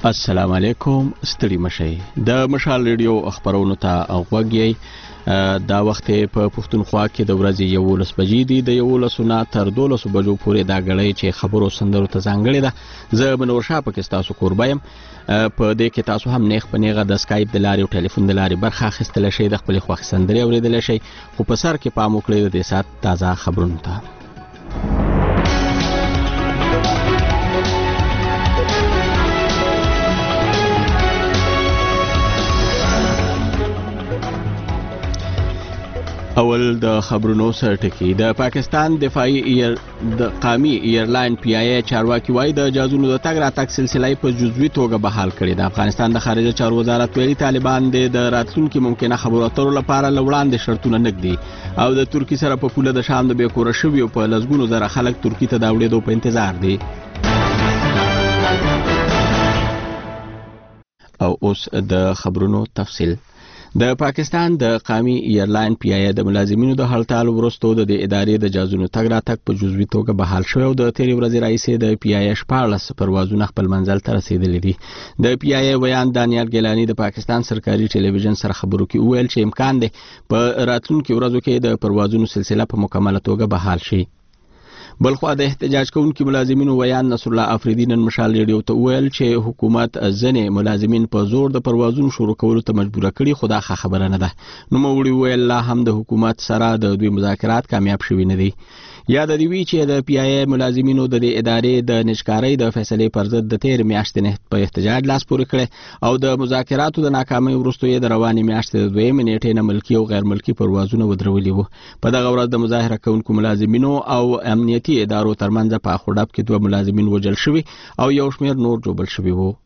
السلام علیکم ستړي مشئ د مشال ریډیو خبرونو ته غوږ یې دا وخت په پښتونخوا کې د ورځې 11 بجې دي د 11 نه تر 12 بجو پورې دا غړی چې خبرو سندرو ته ځانګړې ده زه بنور شاه پکې تاسو قربایم په دې کې تاسو هم نیغ په نیغه د اسکایپ د لارې او ټلیفون د لارې برخه اخیستل شئ د خپل خوښ سندرې اوریدل شئ خو په سر کې پام وکړئ د دې سات تازه خبرونو ته اول د خبرونو سرټکی د پاکستان دفاعي د قومي ایرلاین پی آی ای چارواکي وای د جازونو د تګ راتګ سلسله په جزوي توګه بحال کړې ده افغانستان د خارجه چارو وزارت ویلي طالبان د راتلونکو ممکنه خبرو اترو لپاره لوړاندې شرطونه نګدي او د ترکی سره په پوله د شام د بیکور شوی په لزګونو زره خلک ترکی ته دا وړېدو په انتظار دي او اوس د خبرونو تفصیل د پاکستان د قومي ایرلاین پی آی ای د ملازمینو د هړتال وروسته د ادارې د جازونو تګ راتګ په جزوي توګه بحال شوی او د تیرې ورځې رئیس د پی آی ای 14 پروازونه خپل منزل ته رسیدلي دي د پی آی ای ویان دانیال ګیلانی د پاکستان سرکاري ټلویزیون سره خبرو کې ویل چې امکان دی په راتلونکو ورځو کې د پروازونو سلسله په مکمله توګه بحال شي بلخو د احتجاج کوونکو ملازمینو ویان نصر الله افریدی نن مشال ریډیو ته ویل چې حکومت ځنې ملازمین په زور د پروازونو شروع کولو ته مجبور کړي خو دا خبره نه ده نو موړي ویل لا هم د حکومت سره د دوی مذاکرات کامیاب شوي نه دي یاد دی وی چې د پی آی ای ملازمینو د ادارې د نشکارۍ د فیصلې پر ضد د تیر میاشتې نه په احتجاج لاس پورې کړي او د مذاکراتو د ناکامۍ وروسته یې د روانې میاشتې د 2 نیټې نه ملکی او غیر ملکی پروازونه ودرولي وو په دغه ورځ د مظاهره کوونکو ملازمینو او امنیتي ادارو ترمنځ په خوډب کې 2 ملازمین وژل شوي او یو شمېر نور جوړ شوي وو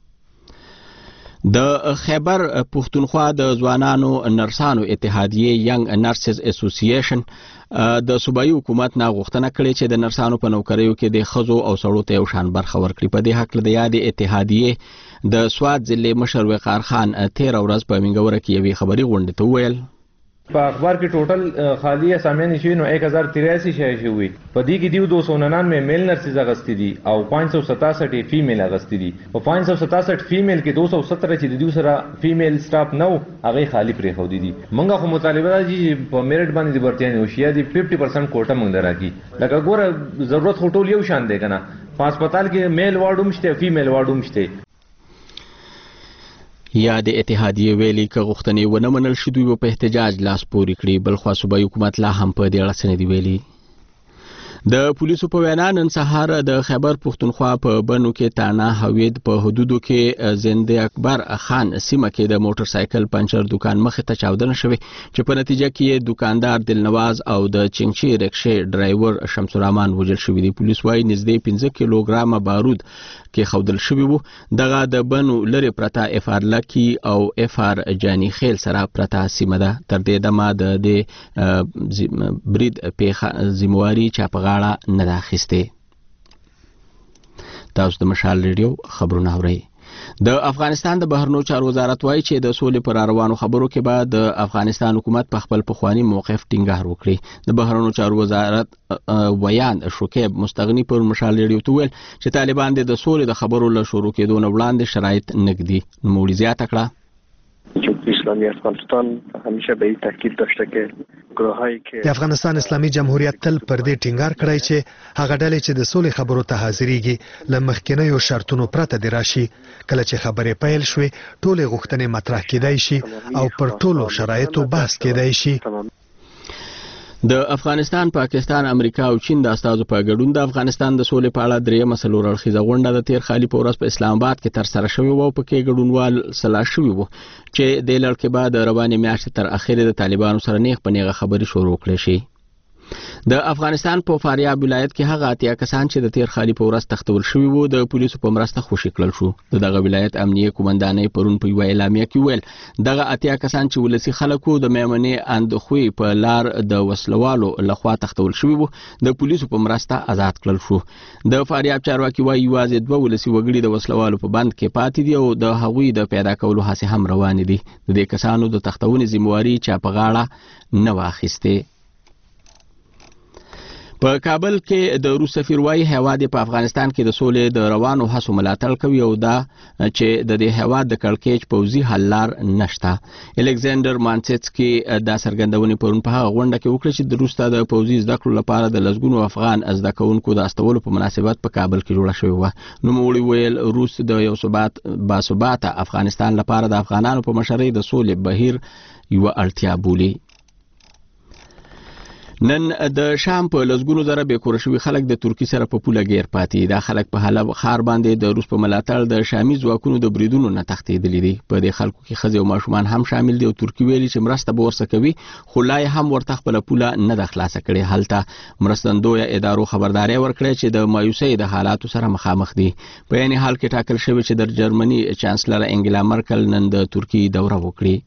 د خیبر پښتونخوا د ځوانانو نرسانو اتحادیه ینګ نرسز اسوسییشن د صوبایي حکومت نه غوښتنه کړې چې د نرسانو په نوکریو کې د خزو او سړو ته یو شان برخه ورکړي په دې حق د یاد اتحادیه د سواد ضلع مشر وقار خان 13 ورځ په منګوره کې یوې خبري غونډه ته ویل په اخبار کې ټوټل خالی اسامیان شوي نو 1083 شای شوي په دې کې دیو 299 میل نرسز اغستې دي او 567 فیمیل اغستې دي په 567 فیمیل کې 217 چې د دیو سره فیمیل سټاف نو هغه خالی پرې خو دي مونږه خو مطالبه ده چې په میرټ باندې د برتیان وشیا دي 50% کوټه مونږ دراکي لکه ګوره ضرورت خټول یو شان دی کنه په هسپتال کې میل وارډ هم شته فیمیل وارډ هم شته یا د اتحادیه ویلي که غوښتنې ونه منل شي دوی په احتجاج لاس پورې کړي بل خو صوبایي حکومت لا هم په دې اړه څه نه دی ویلي د پولیسو په وینا نن سهار د خیبر پښتونخوا په بنو کې تانا هوید په حدودو کې زنده اکبر خان سیمه کې د موټر سایکل پنچر دکان مخې ته چاودنه شوه چې په نتیجه کې دکاندار دلنواز او د چنګچی رکشې ډرایور شمس الرحمن وژل شوی دی پولیس وايي نږدې 15 کیلوګرام بارود کې خودل شوی وو دغه د بنو لری پرتا اف ار لکی او اف ار جانی خیل سره پرتا سیمه ده تر دې دمه د برید پیخه زمواري چاپغاړه نه راخسته تاسو د مشال ریډیو خبرونه اورئ د افغانستان د بهرنیو چارو وزارت وایي چې د سولې پر روانو خبرو کې بعد د افغانستان حکومت په خپل پخوانی موقف ټینګار وکړي د بهرنیو چارو وزارت ویان شوکیب مستغنی پر مشال ریډیو ته ویل چې طالبان د سولې د خبرو له شروع کېدو نه وړاندې شرایط نګدي نوموړي زیاته کړه اسلامی افغانستان همیشه به این تاکید داشته که گروهایی که د افغانستان اسلامي جمهوریت تل پر دې ټینګار کړی چې هغه ډلې چې د سولې خبرو ته حاضرېږي له مخکینیو شرطونو پرته دی راشي کله چې خبرې پیل شوې ټولې غوښتنې مطرح کېدای شي او پر ټولو شرایطو بحث کېدای شي د افغانستان پاکستان امریکا او چین د استازو په ګډون د افغانستان د سولې په اړه درې مسلو رخصه غونډه د تیر خالي په ورځ په اسلام آباد کې تر سره شوې وو په کې ګډونوال سلا شوې وو چې د لړ کې بعد روانې میاشتې تر اخره د طالبانو سره نیغ په نیغه خبري شروع کړې شي د افغانستان په فاریاب ولایت کې هغه اتیا کسان چې د تیر خالي په ورځ تختول شوی وو د پولیسو په مرسته خوشی کړل شو دغه ولایت امنیه قومندانۍ پرون په یو اعلامیه کې ویل دغه اتیا کسان چې ولسی خلکو د میمنې اندخوي په لار د وسلوالو لخوا تختول شوی وو د پولیسو په مرسته آزاد کړل شو د فاریاب چارواکي وايي یوازې 2 ولسی وګړي د وسلوالو په بند کې پاتې دي او د هغوی د پیدا کولو هڅې هم روان دي د دې کسانو د تختونې ذمہواری چا په غاړه نه واخیسته په کابل کې د روس سفیر وايي هیواد په افغانستان کې د سولې د روانو هڅو ملاتړ کوي او دا چې د دې هیواد د کړکېچ پوځي حل لار نشته. الکساندر مانسیټسکي دا څرګندونې پرون په هغه غونډه کې وکړه چې د روس د پوځي زده کړو لپاره د لسګونو افغان زده کوونکو د استولو په مناسبت په کابل کې جوړه شوې وه. نوموړي ویل روس د یو باثباته افغانستان لپاره د افغانانو په مشرۍ د سولې بهیر یو اړتیا بولي. نن د شام په لسګونو زره بیکوره شوي خلک د ترکی سره په پوله ګیر پاتې. دا خلک په حلب ښار باندې د روس په ملاتړ د شامي ځواکونو د بریدونو نه تښتېدلي دي. په دې خلکو کې ښځې او ماشومان هم شامل دي او ترکی ویلي چې مرسته به ورسره کوي خو لا یې هم ورته خپله پوله نه ده خلاصه کړې. هلته مرستندویه ادارو خبرداری ورکړې چې د مایوسۍ د حالاتو سره مخامخ دي. په یعنې حال کې ټاکل شوی چې د جرمني چانسلر انګلا مرکل نن د ترکی دوره وکړي.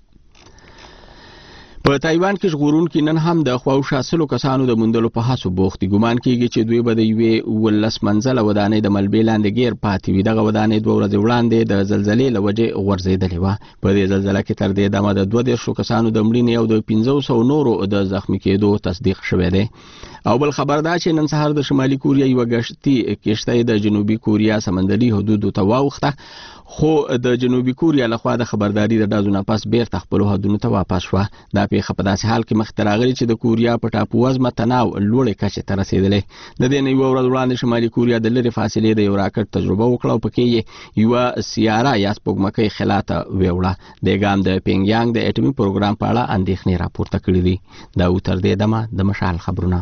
په تایوان کې ژغورونکي نن هم د خواوشا 100 کسانو د موندلو په هڅو بوخت دي. ګمان کېږي چې دوی به د یوې 19 منزله ودانۍ د ملبې لاندې ګیر پاتې وي. دغه ودانۍ 2 ورځې وړاندې د زلزلې له وجې غورځېدلې وه. په دې زلزله کې تر دې دمه د 22 کسانو د مړینې او د 500 نورو د زخمي کېدو تصدیق شوی دی. او بل خبر دا چې نن سهار د شمالي کوریا یو غشتي کشته د جنوبي کوریا سمندري حدودو ته واوښته خو د جنوبي کوریا لخوا د خبرداري د ډازو نه پس بیرته خپل حدودو ته واپس شوه. دا پیښه په داسې حال کې مخته راغلې چې د کوریا په ټاپو وزمه تناو لوړې کچې ته رسېدلې. د دې نه یوه ورځ وړاندې شمالي کوریا د لرې فاصلې د یو راکټ تجربه وکړه او پکې یې یوه سیاره یا سپوږمکۍ خلا ته ویوړه. دې ګام د پینګیانګ د اټومي پروګرام په اړه اندېښنې راپورته کړې دي. دا و تر دې دمه د مشال خبرونه.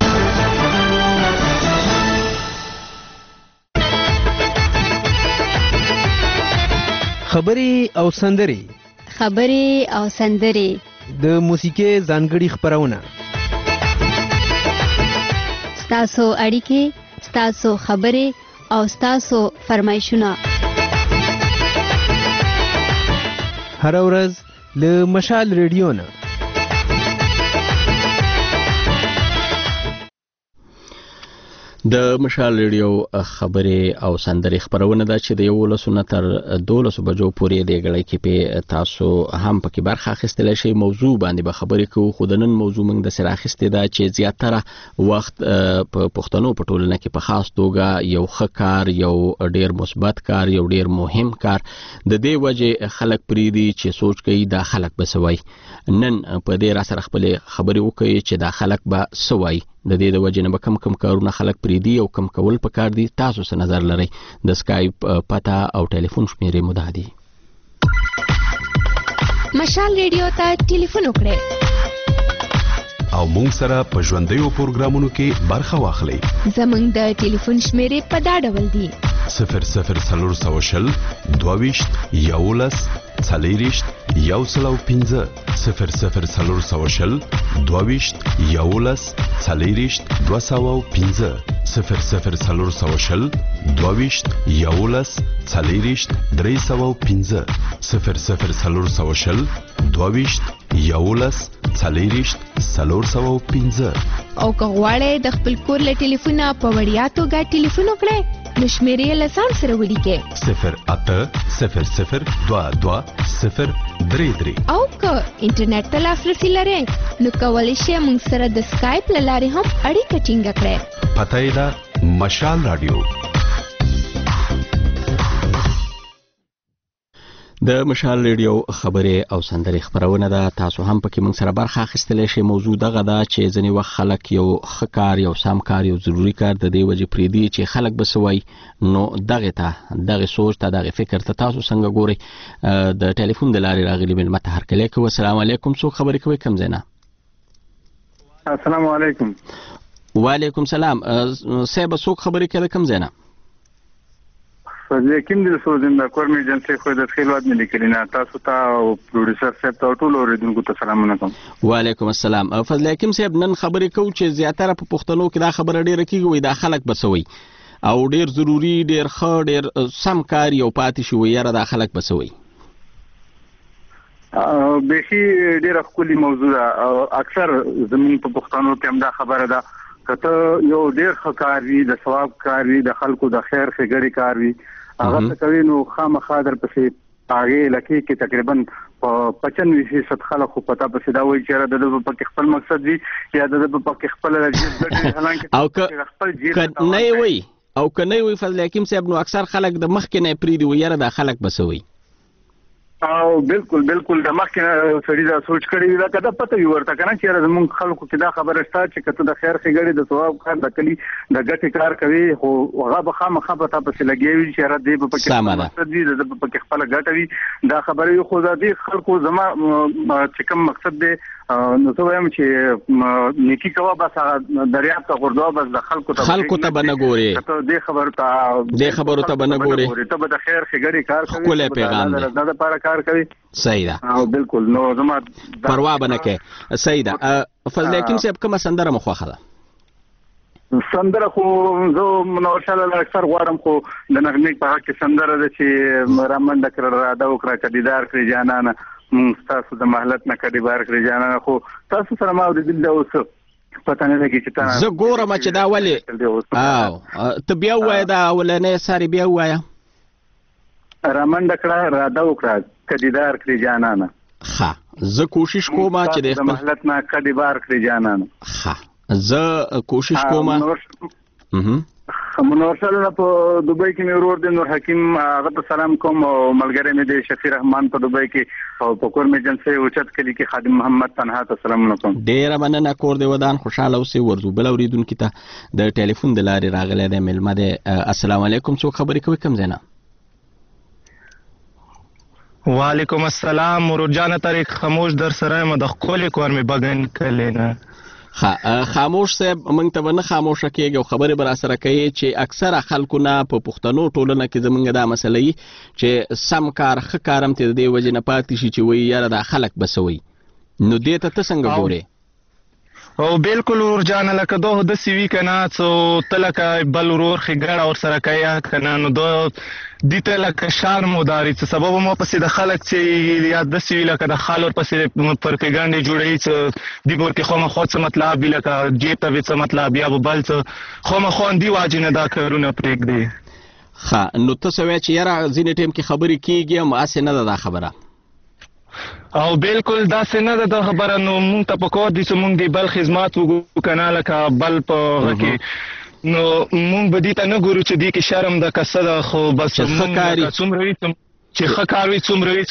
خبري او سندري د موسیقي ځانګړي خبرونه ستاسو اړیکې ستاسو خبري او ستاسو فرمایشونه هر ورځ له مشال ریډیو نه. د مشال ریډیو خبرې او سندري خبرونه ده چې د 11 نه تر 12 بجو پورې د غړې کې په تاسو هم پکې برخه اخیستل شي. موضوع باندې به خبرې کوو خو د نن موضوع موږ د سره اخیستې ده چې زیاتره وخت په پښتنو په ټولنه کې په خاص توګه یو ښه کار، یو ډیر مثبت کار، یو ډیر مهم کار د دې وجه خلک پریدي چې سوچ کوي دا خلک بسوي. نن په دې را سره خپل خبرې وکړي چې دا خلک به سوي. د دې د وجه نه به کم کارونه خلک پریدي او کم کول پکار دي. تاسو څه نظر لرئ؟ د سکایپ پته او ټلیفون شمیرې مو ده دي. مشال ریډیو ته ټلیفون وکړئ او مونږ سره په ژوندیو پروګرامونو کې برخه واخلئ. زمونږ د ټلیفون شمیرې په دا ډول دي: 00 22 11 40 105 00 22 11 40 205 00 22 11 40 305 00 22 11 40 305. او که غواړئ د خپل کور له ټلیفونه په وړیا توګه ټلیفون وکړئ نو شمیرې له ځان سره ولیکئ 0800 22 033. او که انټرنیټ ته لاسرسي لرئ نو کولی شئ موږ سره د سکایپ له لارې هم اړیکه ټینګه کړئ. پته یې ده مشال رادیو. د مشال ریډیو خبرې او سندري خبرونه ده. تاسو هم پکې موږ سره برخه اخیستلی شئ. موضوع دغه ده چې ځینې وخت خلک یو ښه کار، یو سم کار، یو ضروري کار د دې وجې پرېږدي چې خلک به څه وایي. نو دغې سوچ ته، دغې فکر ته تاسو څنګه ګورئ؟ د ټلیفون د لارې راغلي مېلمه ته هرکلی کوو. السلام علیکم. څوک خبرې کوئ؟ کوم ځای نه؟ السلام علیکم. وعلیکم سلام. صاحب څوک خبرې کوي؟ کوم ځای نه؟ فضل حکیم دل سوزم د کورم ایجنسی خو د خیلوات ملي کلینا. تاسو ته او پروډوسر صاحب ته ټول اوریدونکو ته سلامونه کوم. وعلیکم السلام. فضل حکیم صاحب نن خبرې کوو چې زیاتره په پښتنو کې دا خبره ډیره کیږي وي دا خلک بسوي او ډیر ضروری، ډیر ښه، ډیر سم کار یو پاتې شي وي یاره دا خلک بسوي. بیخي ډیره ښکلې موضوع ده. اکثر زموږ په پښتنو کې هم دا خبره ده کته یو ډیر ښه کار وي، د ثواب کار وي، د خلکو د خیر ښېګړې کار وي، هغه څه کوي نو خامخا در پسې هغې علاقې کې تقریبا 95% خلک خو پتا پسې دا وایي چې د په خپل مقصد دی یا د په خپل جیب ګټي حالانکه او خپل جیب نه وي او کنه وي فضل حکیم صاحب نو اکثر خلک د مخ کې نه پریدي ويره د خلک بسوي او بالکل د مخکې سړي دا سوچ کړی دا کده پته وي ورته کنه چې زمونږ خلکو کې دا خبره شته چې کته د خیر خګړي د ثواب کار د کلی د ګټي کار کوي خو هغه به خامخا پته پسې لګي چې را دې په کې مقصد دی د په کې خپل ګټوي دا خبره خو ځدي خلکو زما چې کوم مقصد دی نو څه وایم چې نیکی کوا بس دریاب ته غردوا بس د خلکو ته بنګوري ته دې خبرو ته بنګوري ته به د خیر خګړي کار کوي کوله پیغام دی دا لپاره کار کوي صحیح ده او بالکل نو زما پروا بنه کې صحیح ده فضل حکیم صاحب کومه سندره مخوخه ده سندره خو زه منورشاله اکثر غواړم خو د نغمې په حق کې سندره ده چې رامنډه کړه را دا وکړه کدیدار کړی جانانه مونږ تاسو د مهلت نه کډي بار کړی جانانه خو تاسو سره ما د دل اوس پته نه لګی چې تاسو زه ګورم چې دا ولې او ته بیا وای دا ولنه ساری بیا وای رامنډه کړه را دا وکړه کدیدار کړی جانانه ښه زه کوشش کوم چې د خپل مهلت نه کډي بار کړی جانانه ښه زه کوشش کوم منورشاله په دوبۍ کې مې ورور دی نور حکیم هغه ته سلام کوم او ملګری مې دی شفیع رحمان په دوبۍ کې او په کور مې جنسي اوچت کلی کې خادم محمد تنها ته سلام کوم ډیره مننه کور دی ودان خوشاله اوسې ورزو بل اوریدونکو ته د ټلیفون د لارې راغلی دی ملمه دی السلام علیکم څوک خبرې کوي کوم ځای نه وعلیکم السلام مرور جان طریق خاموش در سره م د خپل کور می بغن کلینا خاموش صاحب موږ ته نه خاموشه کېږي او خبرې بر سره کوي چې اکثره خلکو نه په پښتنو ټولنه کې زمونږ دا مسلې چې سم کار ښه کارم ته د وجه نه پاتې شي چې وایي یاره دا خلک بسوي نو دې ته څنګه ګوري او بالکل ور جان لکه دوه د سی وی کنا څو تلکه بل ورور خګړه اور سره کیا کنا نو دو دته لکه شار مداري څه سبب مو پسې د خلک چې یا د سی وی لکه د خالور پسې پرپګاندا جوړی څه دی ور کې خو مخ څه مطلب لکه جیب ته څه مطلب یا بل څه خو مخ دی واجنه دا کارونه پرېګ دی ښه نو تاسو وای چې یاره ځینې ټیم کې خبرې کیږي ما اسه نه دا خبره او بالکل دا څنګه د خبره نو مونږ ته په کور دي چې مونږ دی بل خدمات وګو کنه لکه بل په کې نو مونږ به دي ته نه ګورو چې دی کې شرم د کسه خو بس مونږ څومره چې خکاروي څومره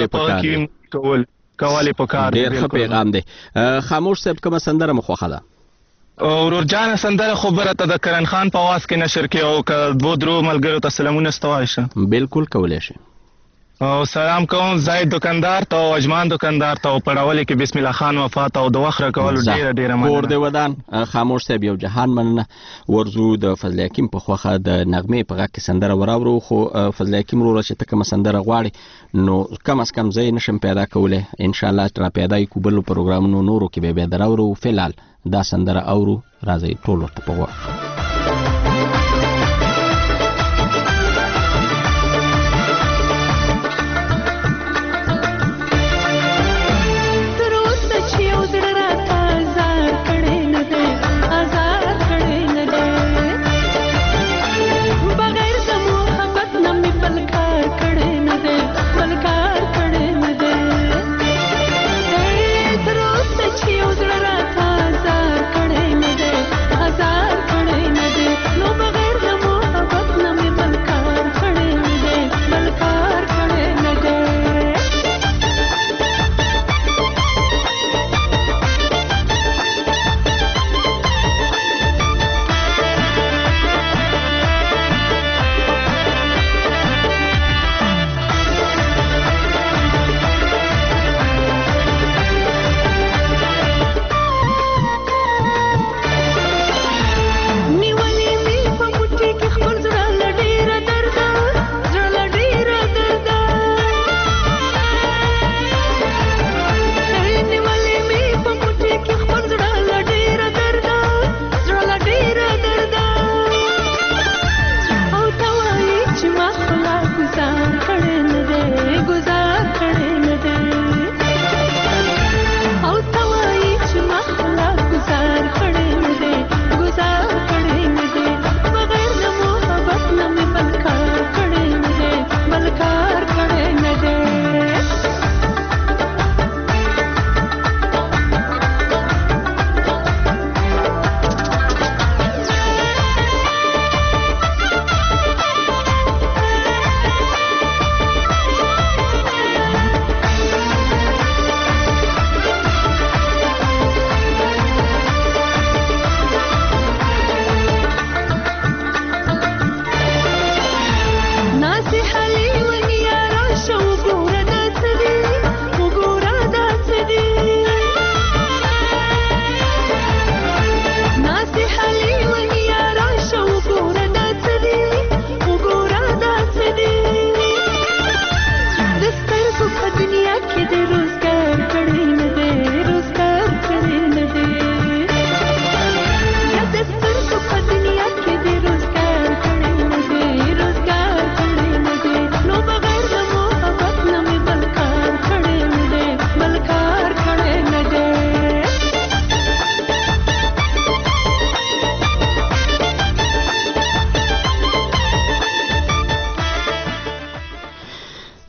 کول په کار ډیر ښه پیغام دی خاموش صاحب کومه سندره مخوخه ده ورور جان سندره خبره ته د کرن خان په आवाज کې نشر کې او ک دو درو ملګرو ته سلامونه ستوایشه بالکل کولای شي او سلام کوم زید دکاندار ته او اجمان دکاندار ته او پړاولې کې بسم الله خان وفات او د وخره کول ډیره مننه کور دی ودان خاموش صاحب یو جهان مننه ورزو د فضل حکیم په خوخه د نغمې په غږ کې سندره وراورو خو فضل حکیم ورو چې تکه سندره غواړي نو کم از کم زه نشم پیدا کوله ان شاء الله تر پیدا کوبل پروګرامونو نورو کې به دراورو فلال دا سندره اورو راځي ټول ورته په Azar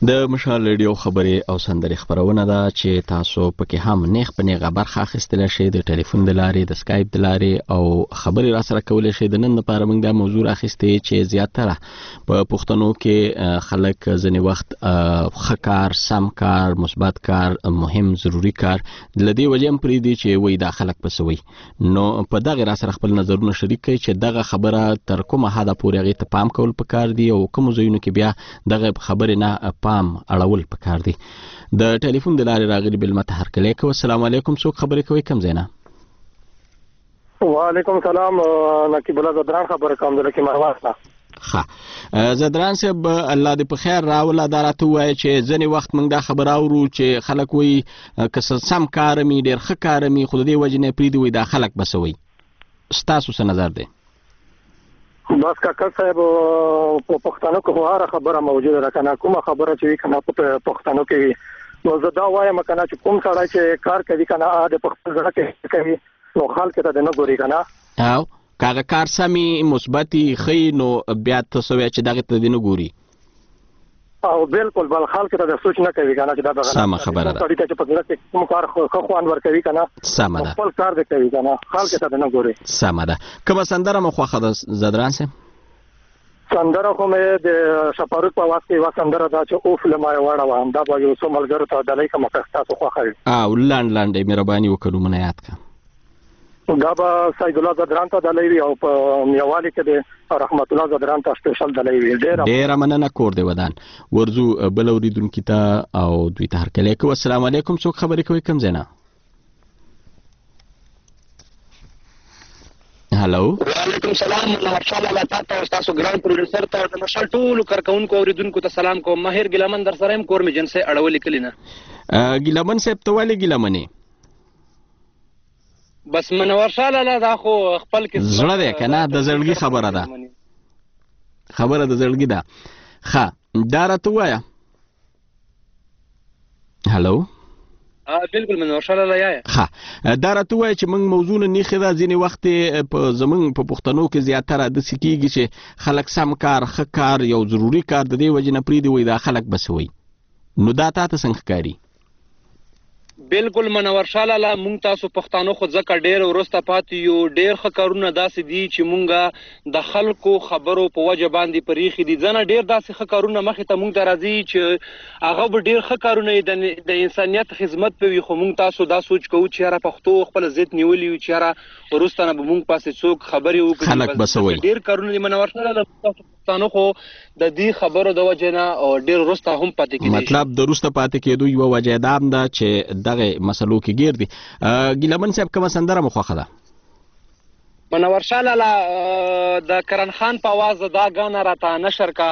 د مشال ریډیو خبري او سندري خبرونه ده چې تاسو پکې هم نیغ په نیغه برخه اخیستلی شئ د ټلیفون د لارې د سکایپ د لارې او خبري را سره کولی شئ. د نن لپاره موږ دا موضوع راخیستې چې زیاتره په پښتنو کې خلک ځینې وخت ښه کار، سم کار، مثبت کار، مهم ضروري کار له دې وجې هم پرېږدي چې وایي دا خلک پسې وایي. نو په دغې را سره خپل نظرونه شریک کړئ چې دغه خبره تر کومه حده پورې هغې ته پام کول پکار دي او کومو ځایونو کې بیا دغه خبرې نه پام اړول پکار دي. د ټلیفون د لارې راغلي بل مته هرکلی کوي. السلام علیکم، څوک خبرې کوي، کوم ځای نه؟ وعلیکم السلام، نقیب الله زدران خبرې کوم د لکي مروان نه. ښه زدران صاحب، الله دې په خیر راوله. دا راته ووایه چې ځینې وخت موږ دا خبره اورو چې خلک وایي که سم کار مي، ډېر ښه کار مي، خو د دې وجې نه یې پرېږدي، وایي دا خلک به څه وایي. ستاسو څه نظر دی؟ بس کاکا صاحب، په پښتنو کې خو هره خبره موجوده ده، کنه کومه خبره چې وي کنه په پښتنو کې وي. نو زه دا وایم کنه چې کوم سړی چې کار کوي کنه د پښتون ځړه کې کوي نو خلک ته نه ګوري کنه. او کاغه کار سمي مثبتي خي نو بیا تاسو وایي چې دغه ته نه ګوري. او بالکل بل خلک ته د سوچ نه کوي کنه چې دا دغه سمه خبره ده. سړی ته چې په ځړه کې کوم کار خو خوان ور کوي کنه سمه ده، خپل کار دې کوي کنه، خلک ته نه ګوري. سمه ده. کومه سندره مو خوښه ده زدران صاحب؟ سندره خو مې د شپاروت په واسطه یو سندره ده چې اوف لمای وړه و، دا به یو څو ملګرو ته ډالۍ کوم که تاسو خوښه وي. او لاندې مهرباني وکړو مونږ یاد کړه. دا به سید الله زدران ته ډالۍ وي او په میوالي کې د رحمت الله زدران ته سپیشل ډالۍ وي. ډېره مننه، کور دې ودان. ورځو بل اوریدونکي ته او دوی ته هرکلی کوو. السلام علیکم، څوک خبرې کوي، کوم ځای نه؟ هلو. وعلیکم السلام، مشال الله تعالی تاسو ګران پروډوسر ته د مشال ټولو کارکونکو اوریدونکو ته سلام کوم. ماهر ګیلمن در سره يم، کور می جنسي اړولې کلینا. ګیلمن صاحب ته ولې ګیلمنې؟ بس منور شاله لا دا خو خپل کې زړه دی کنه، د زړګي خبره ده، خبره د زړګي ده. ښه دا راته ووایه. هلو. بالکل منور شاله لا یا. ښه دا راته ووایه چې موږ موضوع نه نیخې ده. ځینې وخت په زموږ په پښتنو کې زیاتره داسې کېږي چې خلک سم کار، ښه کار، یو ضروري کار د دې وجې نه پرېږدي، وایي دا خلک به څه وایي. نو دا تا ته څنګه ښکاري؟ بالکل منور شاله لا، مونږ تاسو پښتانه خو ځکه ډېر وروسته پاتې یو، ډېر ښه کارونه داسې دي چې مونږ د خلکو خبرو په وجه باندې پرېښي دي. ځنه ډېر داسې ښه کارونه مخې ته مونږ ته راځي چې هغه به ډېر ښه کارونه د انسانیت خدمت په وي، خو مونږ تاسو دا سوچ کوو چې یاره پښتو خپله ضد نیولي وي چې یاره وروسته نه به مونږ پاسې څوک خبرې وکړي، خلک به څه وایي. ډېر کارونه دي منور شاله لا، تاسو پښتانه خو د دې خبرو د وجې نه ډېر وروسته هم پاتې کېدی شي. مطلب د وروسته پاتې کېدو یوه وجه دا هم ده چې دغه مسلو کې ګیر دي. ګیلمن صاحب کومه سندره مو خوښه ده؟ منور شاله لا د کرن خان په آواز دا غانا راته نشر کا.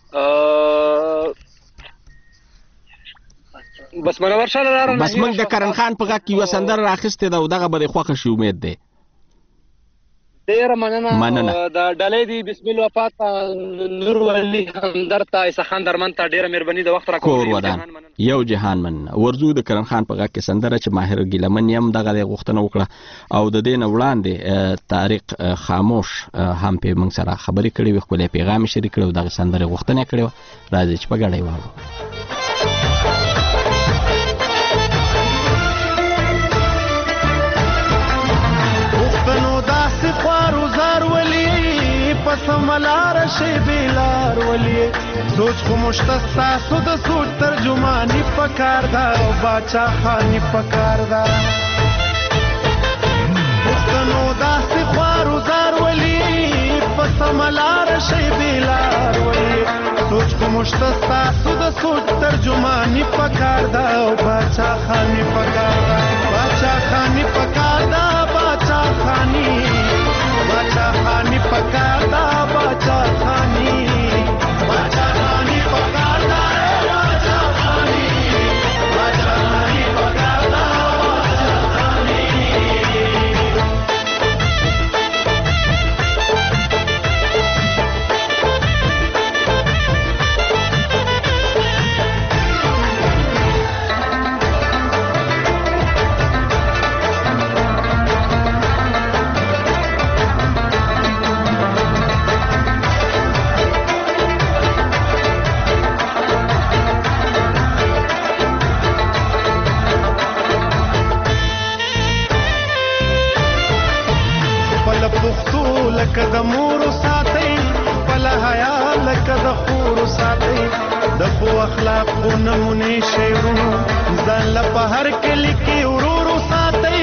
بس منور شاله لا بس موږ د کرن خان په غږ کې یوه سندره راخیستې ده او دغه به دې خوښه شي، امید دی. ډېره مننه. د ډالۍ دی بسم الله وفات نور ولي همدرد ته عیسی خان درمن ته ډېره مهرباني د وخت راکوي. کور ودان یو جهان مننه. ورځو د کرن خان په غږ کې سندره چې ماهر ګیلمن هم دغه د غوښتنه وکړه او د دې نه وړاندې طارق خاموش هم په موږ سره خبرې کړې وي، ښکلی پیغام یې شریک کړی او دغه سندرې غوښتنه یې کړې وه. راځئ چې په ګډه یې واورو. سملار شي بیلار ولی سوچ خو مشتستا سو د سوچ ترجمانی پکار دا او باچا خانی پکار دا پښتنو داسې خوارو زار ولی سملار شي بیلار ولی سوچ خو مشتستا سو د سوچ ترجمانی پکار دا او باچا خانی پکار دا، باچا خانی پکار دا، باچا خانی پکار دا، باچا خانی پکار دا، باچا خانی پکار دا، باچا خانی. لکه د مور ساتي خپل حیا لکه د خور ساتي د خو اخلاق خو نمونه شعرونو ځان له په هر کلی کې ورور ساتي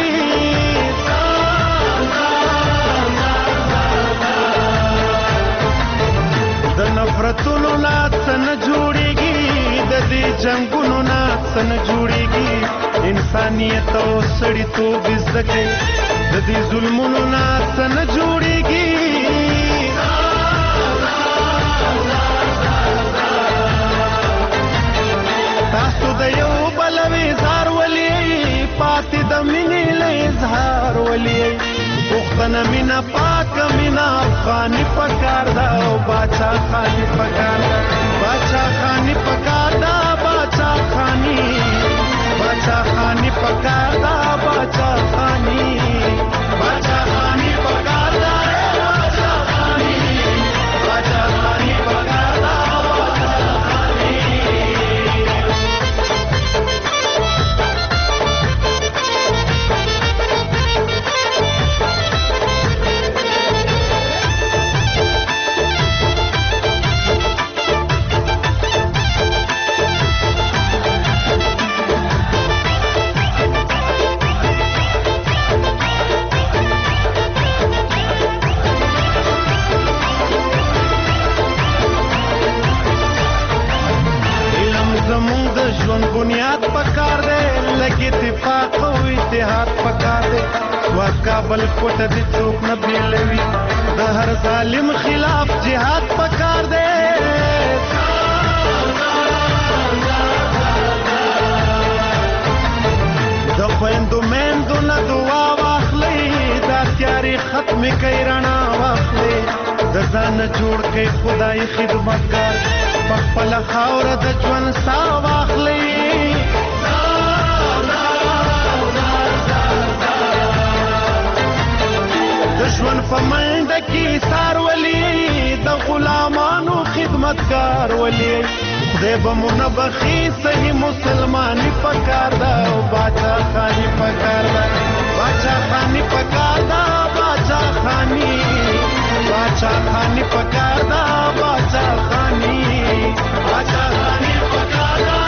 د نفرتونو نه څنګه جوړيږي د دې جنگونو نه څنګه جوړيږي انسانيت او سړیتوب زده کوي د دې ظلمونو نه څنګه جوړيږي تاسو د یو بل وزار ولي پاتې د مینې له اظهار ولي پښتنه مینا پاک مینا افغاني پکار دا او باچا خاني پکار دا باچا خاني پکار دا باچا خاني پکار دا باچا خاني پکار دا باچا خاني پکار دا باچا خاني بنیاد پکار دے لگی اتفاق او اتحاد پکار دے وکابل کوټ دې څوک نه بیلوي د هر ظالم خلاف جهاد پکار دے د خويندو میندو نه دعا واخلې دا تیاری ختم کوي رڼا واخلې د ځان جوړ کې خدای خدمتګار په خپل خاور د ژوند سا واخلې ژوند په منډه کې سار ولي د غلامانو خدمتګار ولي خدای به مو نه بخي صحیح مسلماني پکار دا او باچا خاني پکار دا باچا خاني پکار دا باچا خاني پکار دا باچا خاني پکار دا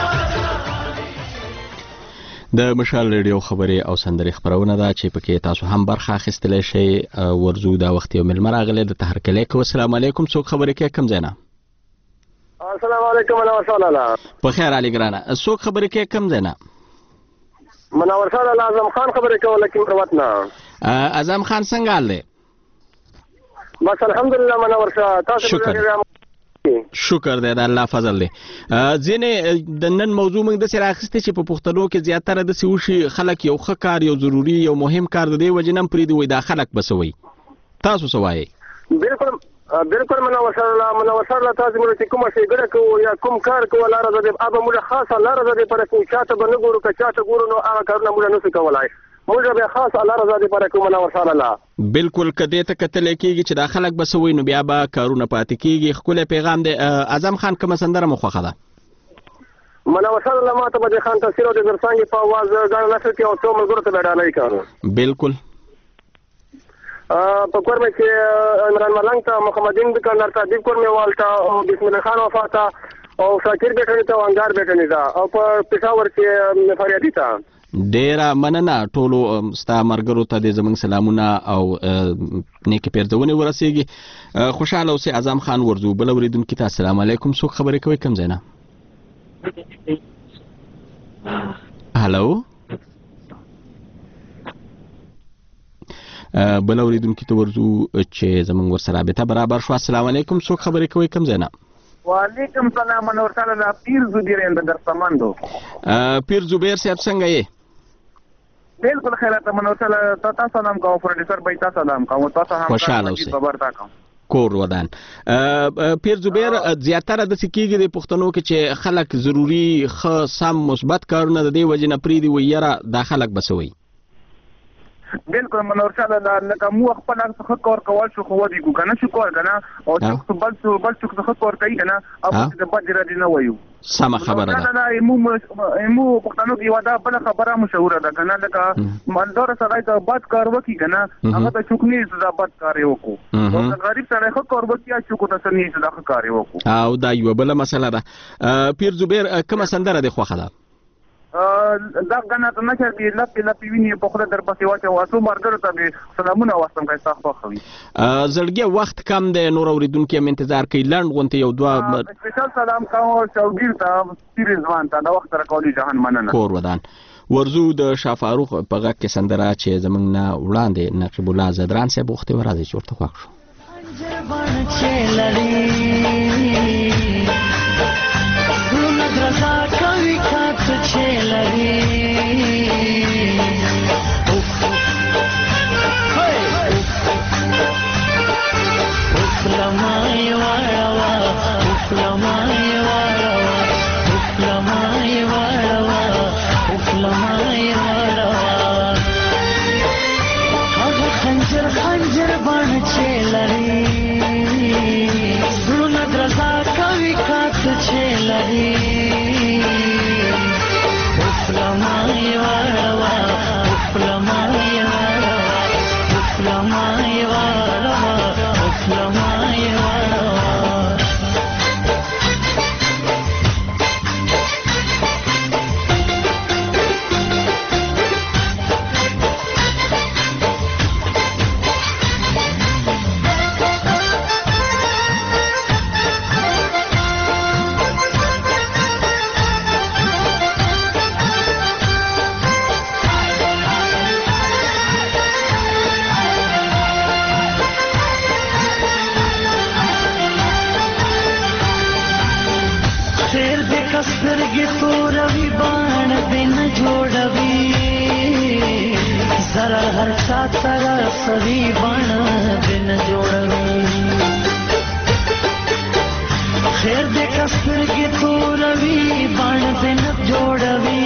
د مشال ریډیو خبري او سندري خبرونه ده چې پکې تاسو هم برخه اخیستلی شئ ورزو دا وخت یو ملمر راغلی د تهرکلی کو السلام علیکم څوک خبرې کوي کم ځای نه السلام علیکم منور صلی الله په خیر علي ګرانه څوک خبرې کوي کم ځای نه منور صلی الله اعظم خان خبرې کوله کوم وخت نه اعظم خان څنګه حال دی بس الحمدلله منور صاحب تاسو شکر دی د الله فضل دی ځینې د نن موضوع موږ د سره اخیستې چې په پښتنو کې زیاتره د سوشي خلک یو ښه کار یو ضروری یو مهم کار د دې وجې نن پرې دی وای دا خلک بسوي تاسو سوایي بالکل منور صلی الله تاسو موږ چې کومه شي ګره کو یا کوم کار کو الله رضا دې ابا موږ خاصه الله رضا دې پر کوم چاته باندې ګورو که چاته ګورو نو هغه کارونه موږ نه کولای موږ به خاص الله رضا دې پر کوم منور صلی الله بالکل کده ته کتل کېږي چې دا خلک بسوي نو بیا به کارونه پاتې کېږي خپل پیغام دی اعظم خان کوم سندره مخوخه ده منور صلی الله ماته به خان تفسیر او د درسنګ په आवाज غاړه نشو کې او څو ملګرو ته ډالۍ کارو بالکل په کور مې چې عمران ملنګ ته محمدین دکاندار ته دیپ کور مې والتا او بسم الله خان وفاتا او شاکر بیٹنی ته انګار بیٹنی دا او په پېښور کې فریادی ته ډیره مننه ټولو ستا مرګرو ته د زمنګ سلامونه او نیکی پیرزونه ورسیږي خوشاله اوسې اعظم خان ورزو بل اوریدونکو ته السلام علیکم څوک خبرې کوي کم زینا هالو بل اوریدونکو ته ورزو چې زمنګ ورسره رابطه برابر شو السلام علیکم څوک خبرې کوي کم زینا وعلیکم السلام منور صلی الله پیر زبیر اند در سمندو پیر زبیر صاحب څنګه یې بالکل خیرات منور صلی الله تاسو سلام کوم پروډوسر بای تاسو سلام کوم تاسو هم خوشاله اوسئ خبر تا کوم کور ودان پیر زبیر زیاتره د سکیږي د پښتنو کې چې خلک ضروری خاص مثبت کارونه د دې وجې نه پریدي ویره د خلک بسوي بالکل منور شاه لکه مو خپل څه کار کول شو خو ودی کو کنه شو کار کنه او څه بل څه کار کوي کنه او د بجره دی نه وایو سم خبره ده مو پښتنو کې ودا بل خبره مشهوره ده کنه لکه مالدار سره د بد کار وکي کنه هغه ته چوکني زړه بد کار وکړو او غریب سره خو کار وکي چې کو ته سني زړه کار وکړو او دا یو بل مسله ده پیر زبیر کومه سندره دی خوخه ده دا غنا ته نه چې لپی ویني په خله در پسې واچو واسو مرګره ته سلامونه واستم کای تاسو خوښوي زړګي وخت کم دی نور اوریدونکو هم انتظار کوي لند غونته یو دوا سپیشل سلام کوم شوګیر ته سیریز وان ته دا وخت راکولي جهان مننه کور ودان ورزو د شاه فاروق په غږ کې سندره چې زمنګ نه وړاندې نقیب الله زدران صاحب وخت ورازي چورته خوښ شو खंजर बन छे लरी सुन द्रजा कवि खात छे लरी उफलमाई वारवा उफलमाई वारवा उफलमाई वारवा उफलमाई वारवा سترګې توروي باڼ دې نه جوړوي زره هر چا سره سوي باڼ دې نه جوړوي خیر دې سترګې توروي باڼ دې نه جوړوي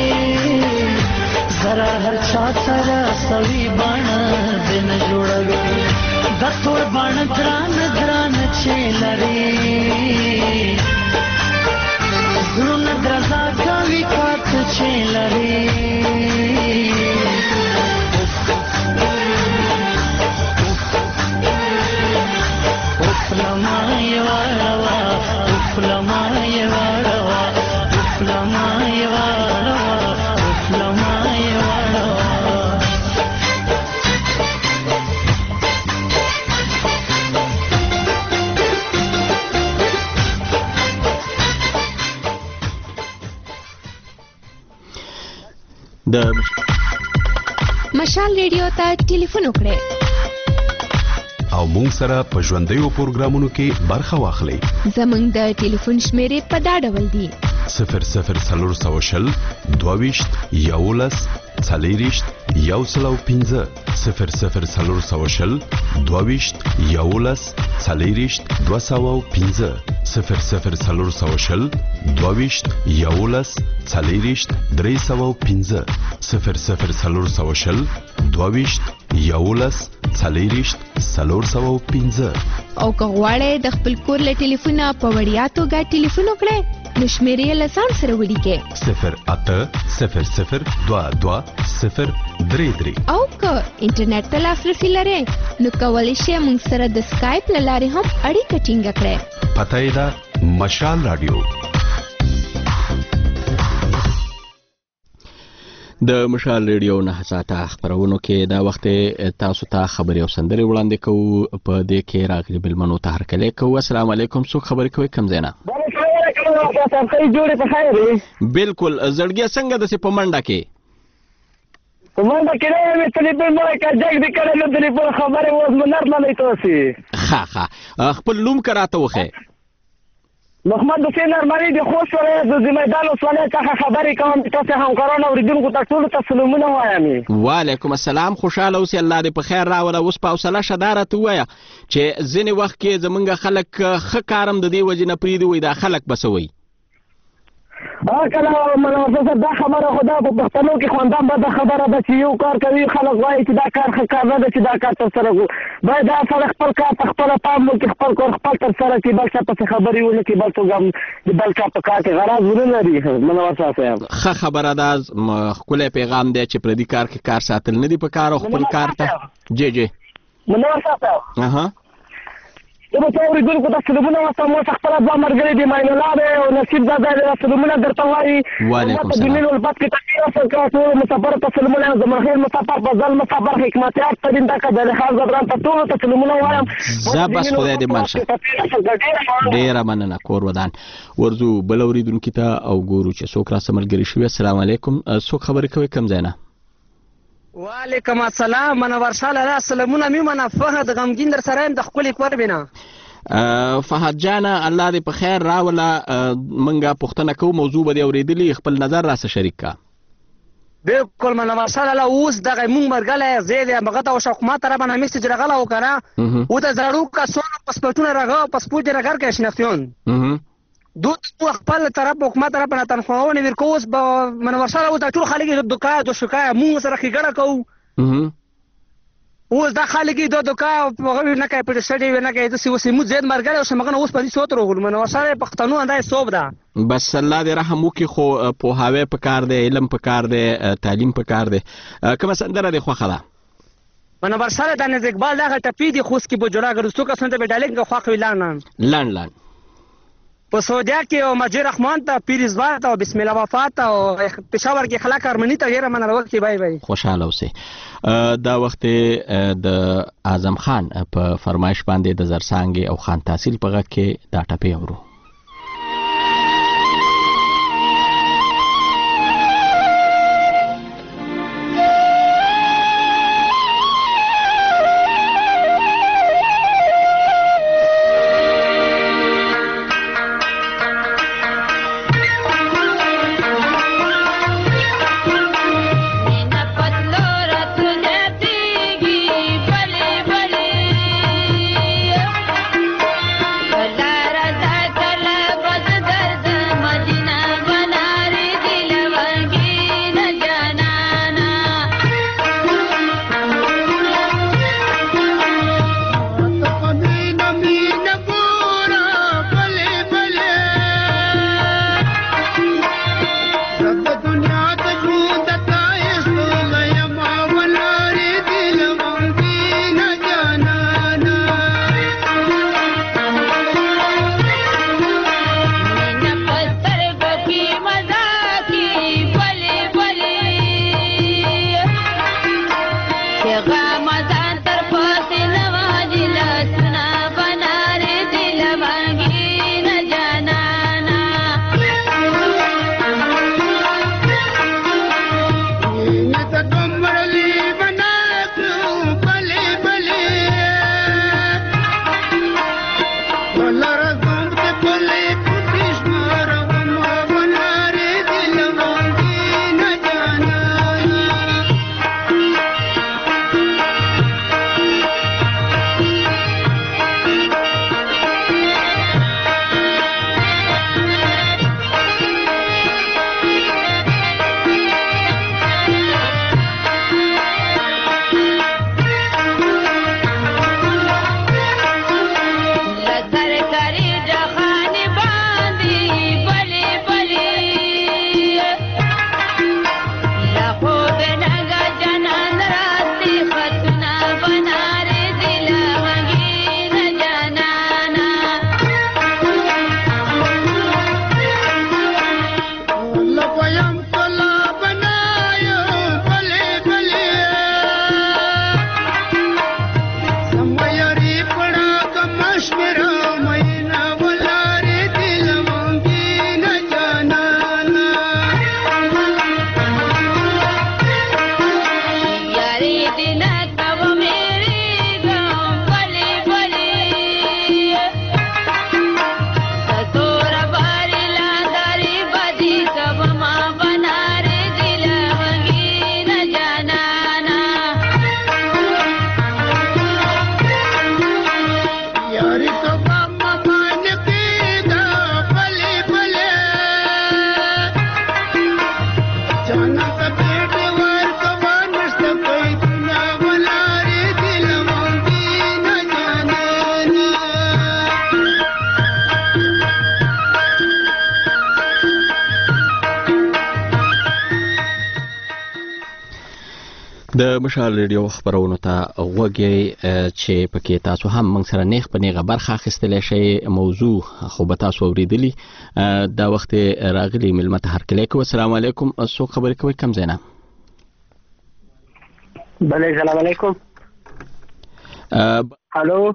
زره هر چا سره سوي باڼ دې نه جوړوي د تور باڼ دران چې لري زړونه درزا کوي کات چې لري उफलमाई वारवा उफलमाई वारवा उफलमाई वारवा उफलमाई वारवा مشال ریډیو ته ټلیفون وکړئ او مونږ سره په ژوندیو پروګرامونو کې برخه واخلئ زمونږ د ټلیفون شمیرې په دا ډول دي 00420 22 11 40 115 00420 22 11 40 215 00420 22 11 40 315 00420 22 11 40 315 او که غواړئ د خپل کور له ټلیفونه په وړیا توګه ټلیفون وکړئ نو شمیرې له ځان سره ولیکئ 0800022 او که انټرنیټ ته لاسرسي لرئ نو کولی شئ موږ سره د سکایپ له لارې هم اړیکه ټینګه کړئ پته یې ده مشال رادیو د مشال ریډیو نه ساته خبرونو کې دا وخت تاسو ته خبري او سندري وړاندې کوو په دې کې راغلي بلمنو ته هرکلی کوو السلام علیکم څوک خبري کوي کم زینا بالکل زړګي څنګه د سي په منډه کې منډه کې مې ټلیفون مې کا جګ دې کړل نو ټلیفون خبره اوس منر نه لیتوسي ها خپل لوم کراته وخه محمد حسین ارمانی د خوست ولایت د میدان وسوالۍ څخه خبرې کوم تاسو همکارانو اوریدونکو ته ټول سلامونه وایم وعلیکم السلام خوشاله اوسئ الله دې په خیر راوله اوس په حوصله شدارت وایا چې ځینې وخت کې زمونږ خلک ښه کارم د دې وجې نه پریدي وي دا خلک بسوي کله منوسه دا خبره خدا په پښتنو کې خواندان به دا خبره ده چې یو کار کوي خلک وایي چې دا کار ښه کار نه ده چې دا کار ترسره کړو باید دا سړی خپل کار په خپله پام وکړي خپل کار خپل ترسره کړي بل چا پسې خبرې ونه کړي بل څوک هم د بل چا په کار کې غرض ونه لري منور صاحب ښه خبره ده ښکلی پیغام دی چې پردي کار کې کار ساتل نه دي په کار او خپل کار ته جی منور صاحب زه به ته اورېدونکو ته سلامونه واستوم اوس خپله دوه ملګري دي معین الله دی او نصیب زاده دی سلامونه درته وایي وعلیکم السلام دنیا الفت کې تقدیر اصل کړه ټولو مسافرو ته سلامونه یم زمرخیل مسافر فضل مسافر حکمتیار ترین دا که د خاص ګبران ته ټولو ته سلامونه وایم زه بس خدای دې مل شه ډېره مننه کور ودان ورځو بل اورېدونکي ته او ګورو چې څوک راسه ملګري شوي السلام علیکم څوک خبرې کوي کوم ځای نه وعلیکم السلام منور شاله سلامونه میمنه فهد غمګین در سره یم د ښکلې کوربینه فهد جانه الله دې په خیر راوله منګه پوښتنه کوو موضوع به دې اورېدلي خپل نظر راسه شریک کا بالکل منور شاله اوس دغه مونږ مرګله زید مغه ته شوق ما تر باندې میسج رغله وکړه او د زړو کا سونو پاسپورتونه رغه پاسپورت رغر کې شناختون دو خپل طرف حکومت طرف نه تنخواهونه ورکوس به منور شاله او ټول خلک د دوکا د شکای مونږ سره خېګړه کوو اوس دا خلک د دوکا په نه کوي په سټډي نه کوي د سیمو سیمو زید مرګره او سمغه اوس په دې صوت روغل منور شاله پښتنو اندای صوب ده بس الله دې رحم وکړي خو په هاوی په کار دی علم په کار دی تعلیم په کار دی کومه سندره دې خوښه ده منور شاله د نز اقبال دغه ټپی دي خوس کې به جوړا ګرځو کا سنت به ډالنګ خوښ ویلان لان په سعودیا کې او مجید رحمان ته پیرزوار ته بسم الله وفات او پېښور کې خلک ارمنی ته ډیره مننه وکړي بای خوشاله اوسئ دا وخت د اعظم خان په فرمایش باندې د زرسانګي او خان تحصیل په غږ کې دا ټپې اورو Lara د مشال ریډیو خبرونو ته غوږی چې پکې تاسو هم موږ سره نیغ په نیغه برخه اخیستلی شئ. موضوع خو به تاسو اوریدلی دا وخت راغلی مېلمه ته هرکلی کوو. السلام علیکم. څوک خبرې کوئ کوم ځای نه؟ بله السلام علیکم. الو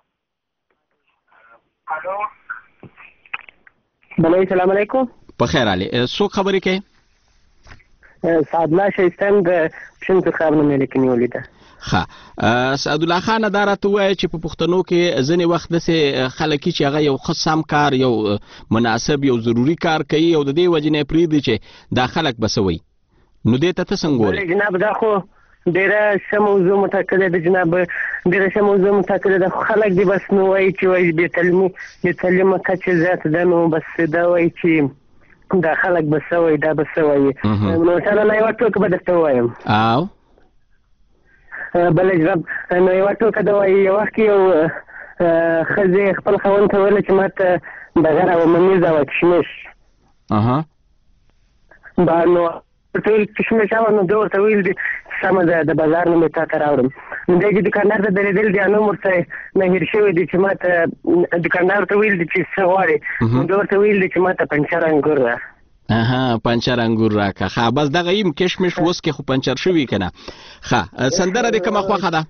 بله السلام علیکم. په خیر علي. څوک خبرې کوي؟ سعدالله شایستان د پښین څخه نه مې لیکنې ولیده. ښه سعدالله خان دا راته ووایه چې په پښتنو کې ځینې وخت داسې خلک چې هغه یو ښه سم کار یو مناسب یو ضروري کار کوي او د دې وجې نه یې پرېږدي چې دا خلک به څه وایي، نو دې ته ته څنګه ګورې؟ جناب دا خو ډېره ښه موضوع مټاکلې ده جناب، ډېره ښه موضوع مټاکلې ده. خلک دې بس نو وایي چې وایي بې تعلیمه کچه زیاته ده، نو بس دا وایي چې دا خلک به څه وایي دا به څه وایي. نو انشاءالله یوه ټوکه به درته ووایم. او بله جناب نو یوه ټوکه ده وایي یو وخت کې یو ښځې خپل خاوند ته ویله چې ما ته بغیر او ممیز او کشمش نو ورته ویل کشمش او نو ده ورته ویل دي سمه ده د بازار نه مې تا ته راوړم. نو دی چې دوکاندار ته درېدل دي نوم ورته نه هېر شوی دی چې ما ته دوکاندار ورته ویل دي چې څه غواړې، نو ده ورته ویل دي چې ما ته پنچر انګور را پنچر انګور راکړه. ښه بس دغه یم کشمش اوس کې خو پنچر شوي که نه. ښه سندره دې کومه خوښه ده؟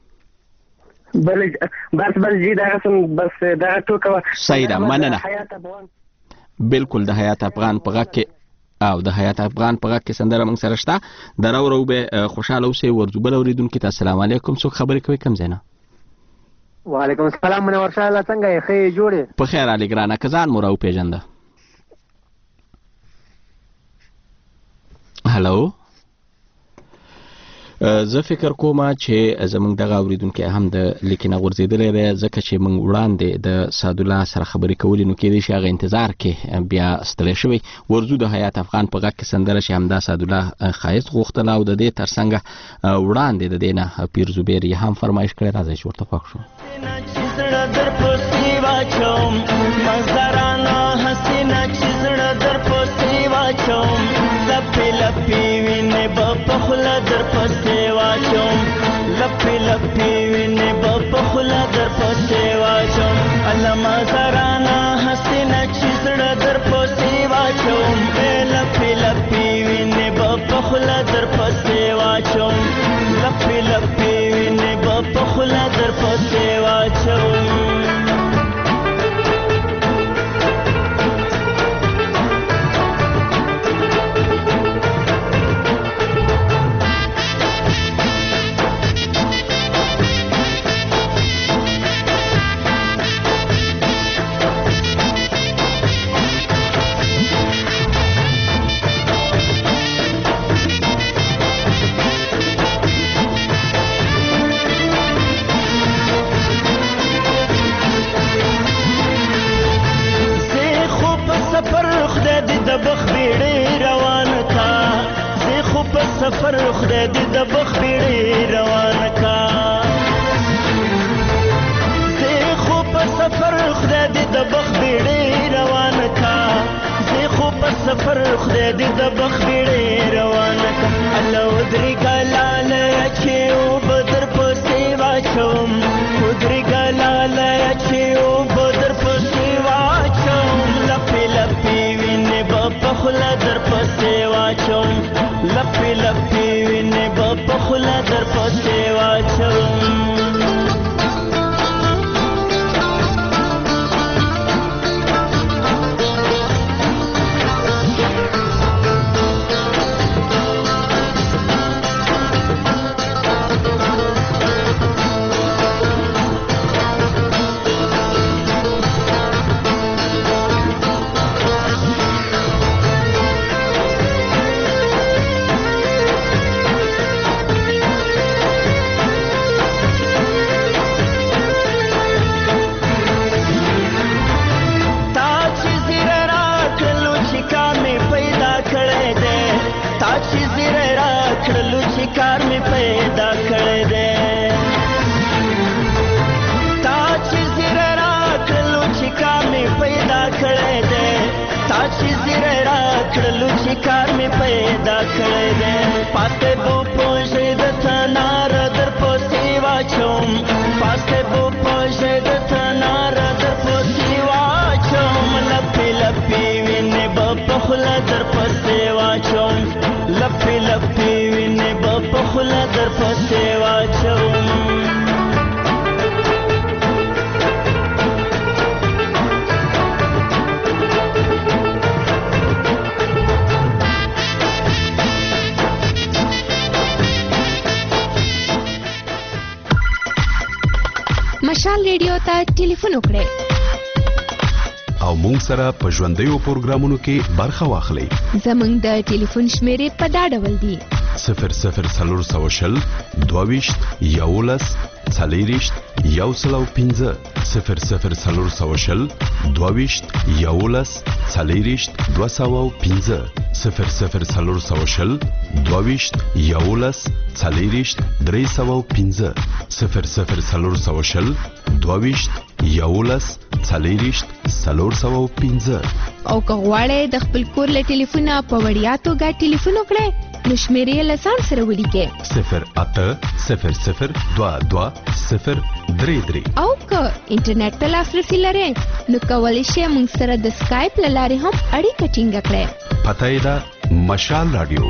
بس جي بس دغه ټوکه وه. صحیح ده مننه. بلکل د حیات افغان په غږ کې او د حیات افغان په غږ کې سندره موږ سره شته. د راو به خوشحاله اوسئ. ورځو بل اورېدونکي ته السلام علیکم. څوک خبرې کوي کوم ځای نه؟ وعلیکم السلام منور شاه الله څنګه یې؟ ښه یې جوړې؟ په خیر علي ګرانه که ځان مو راوپېژنده. هلو زه فکر کوم چې زموږ دغه اوریدونکی هم د لیکنه غورځېدلی دی ځکه چې موږ وړاندې د سعدالله سره خبرې کولې نو کېدای شي هغه انتظار کې بیا ستړی شوی. ورځو د حیات افغان په غږ کې سندره چې همدا سعدالله ښایست غوښتله او د دې تر څنګه وړاندې د دې نه پیر زبیر یې هم فرمایش کړی. راځئ چې ورته خوښ شو. لپی لپی وینه په خلا در پسې واچوم، لپی لپی وینه په خلا در پسې واچوم، علما زرانا حسینه چې زړه در پسې واچوم، لپی لپی وینه په خلا در پسې واچوم، لپی لپی وینه په خلا در پسې واچوم. سفر خدای دې د بخ بیړې روان کا، زه خو په سفر خدای دې د بخ بیړې روان کا، زه خو په سفر خدای دې د بخ بیړې روان کا، الله ودري ګلاله چې او بدر پسې واچوم، ودري ګلاله چې او بدر پسې واچوم، لپی لپی وینه په خلا در پسې واچوم، لپی لپی وینه په خلا در پسې واچوم. پسې واچوم مشال ریډیو ته ټلیفون وکړئ او مونږ سره په ژوندیو پروګرامونو کې برخه واخلئ. زمونږ د ټلیفون شمیرې په دا ډول دي: 00420 22 11 40 105 00420 22 11 40 205 00420 22 11 40 305 00420 22 11 40 305. او که غواړئ د خپل کور له ټلیفونه په وړیا توګه ټلیفون وکړئ نو شمیرې له ځان سره ولیکئ 0800022 او که انټرنیټ ته لاسرسي لرئ نو کولی شئ موږ سره د سکایپ له لارې هم اړیکه ټینګه کړئ. پته یې ده مشال رادیو.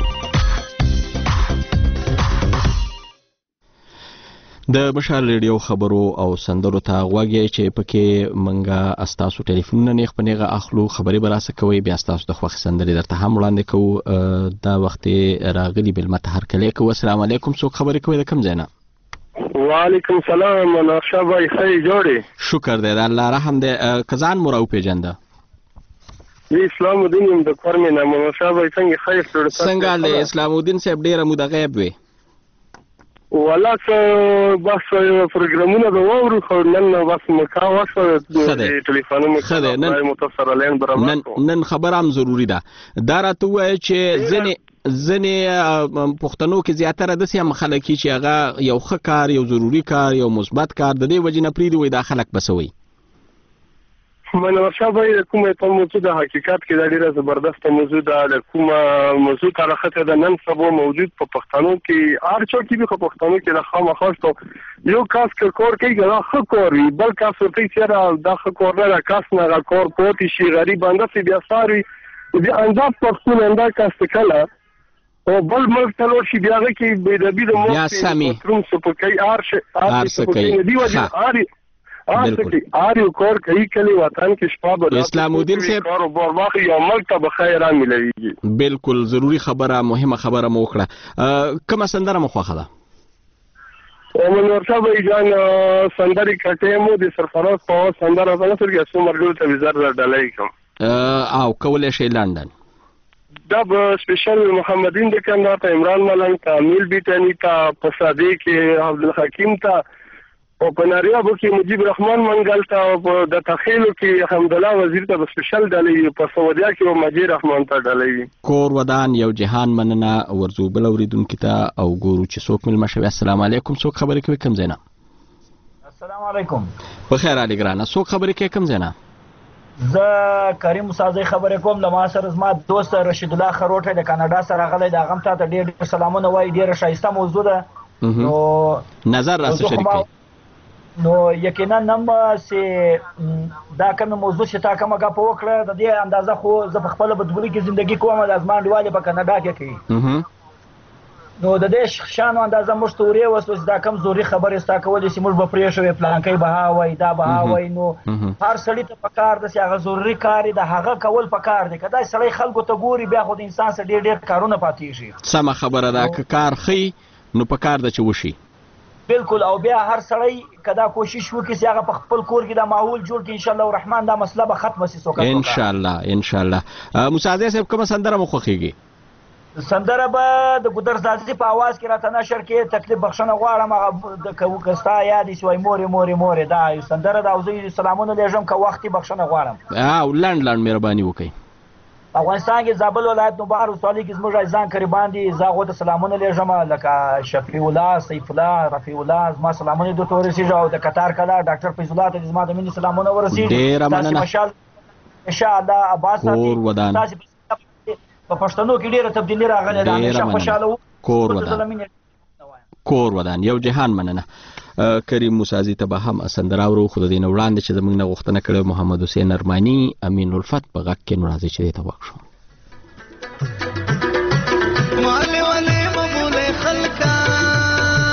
د مشال ریډیو خبرو او سندرو ته غوږی چې پکې منګه استاسو ټلیفونونه نیغ په نیغه اخلو خبرې به راسه کوئ بیا استاسو د خوښې سندرې درته هم وړاندې کوو. دا وخت راغلي بلمته هرکلی کوو. السلام علیکم. څوک خبرې کوئ د کوم ځای نه؟ وعلیکم سلام مناشه بای خی جوړې شکر دی د الله رحم دی. که ځان مو راوپېژنده؟ اسلام الدین یم د کور مې نه. مناشه بای څنګه خیر څنګه دی اسلام الدین صاحب؟ ډېره موده غیب وې. والله بس پروګرامونه به واورو خو نن بس مکا واسه د ټلیفونونو متصل لین برابر نن خبر هم ضروری ده. دا راته وایي چې ځنې پښتنو کې زیاتره داسې هم خلک چې هغه یو ښه کار یو ضروري کار یو مثبت کار د دې وجې نه پرېږدي وایي دا خلک بسوي. منور شاه بای کومه ته موضوع د حقیقت کې دا ډیره زبردست موضوع ده. د کومه موضوع تاریخته د نن سبا موجود په پښتنو کې هر څوک چې په پښتنو کې د خامخاستو یو کاس کور کوي دا ښه کور وي بل کاس ورته چې دا ښه کور نه کاس نه کور پوتې شي غریب بنده سي بیا ساري بیا انداز پښتون انداز کاس کله او بل ملک ته لور شي بیا کې به د دې یا سامي تروم سپکای ارشه دی وجه آریو کور کوي کلی وطن کې شپه به اسلام الدین صاحب کاروبار واخلي او ملک ته بخیر ملويږي. بالکل ضروری خبره مهمه خبره مو وکړه. کومه سندره مو خوښه ده؟ منور صاحب جان سندري کټه مو د سرفراز په سندره په نثر کې څومره ډول ته وزار ډالای کوم او کولای شي لندن دا سپیشل محمدین د کندهار ته عمران ملنګ ته امیل بیتانی ته پسادی کې عبدالحکیم ته او په ناریابو کې مجيب رحمان منګل ته او د تخیلو کې حمدالله وزیر ته سپیشل ډالۍ په سعودیا کې او مجيب رحمان ته ډالۍ. کور ودان یو جهان مننه ورزو بل اوریدونکو ته او ګورو چې څوک مل مشوي. السلام علیکم. څوک خبرې کوي کوم ځای نه؟ السلام علیکم. بخیر علي ګرانه. څوک خبرې کوي کوم ځای نه؟ زه کریم سازي خبرې کوم. له ما سره زما دوست رشید الله خروټه د کاناډا سره غلې د غم ته ډېر سلامونه وای. ډېر شایسته موضوع ده نو نظر راس شریک نو یقینا نم سي دا کوم موضوع چې تا کومه غا په وکړه د دې اندازه خو زه په خپل بدګوري کې ژوندۍ کوم د ازمان دیواله په کاناډا کې کوي نو د دې شانو اندازه مشتوري وسو دا کوم زوري خبره استا کولې چې موږ به پرې شوې پلان کوي بها وای دا بها وای نو هر سړی ته پکار د هغه زوري کار د هغه کول پکار دی کدا سړی خلکو ته ګوري بیا خو د انسان سره ډېر کارونه پاتې شي. سم خبره ده که کار خي نو پکار د چوشي بالکل او بیا هر سړی کدا کوشش وکړي چې هغه په خپل کور کې دا ماحول جوړ کړي ان شاء الله الرحمن دا مسله به ختمه شي سوکا ان شاء الله. مساعده صاحب کوم سندره مو خوښیږي؟ سندره به د ګودر زازي په आवाज کې راته نشر کې تکلیف بخښنه غواړم هغه د کوکستا یاد شي وای موري دا سندره د اوزي سلامونه لېږم که وخت بخښنه غواړم لند مهرباني وکړئ. افغانستان کې زابل ولایت نو بهر وسالي کې زموږ ځان قریبان دي زاغو ته سلامونه لېږم لکه شفیع الله سیف الله رفیع الله زما سلامونه د تور سیجو او د قطر کلا ډاکټر فیض الله ته زما د مینې سلامونه ورسېږي. ډېر مننه ان شاء الله عباس تاسو په پښتنو کې ډېره تبدیلی راغله ده همیشه خوشاله کور ودان یو جهان مننه. کریم موسازی ته به هم سندره اورو خو د دې نه وړاندې چې زموږ نه غوښتنه کړې محمد حسین ارمانی امین الفت په غږ کې نو راځي چې دې ته وښو مال ولې مبول خلکا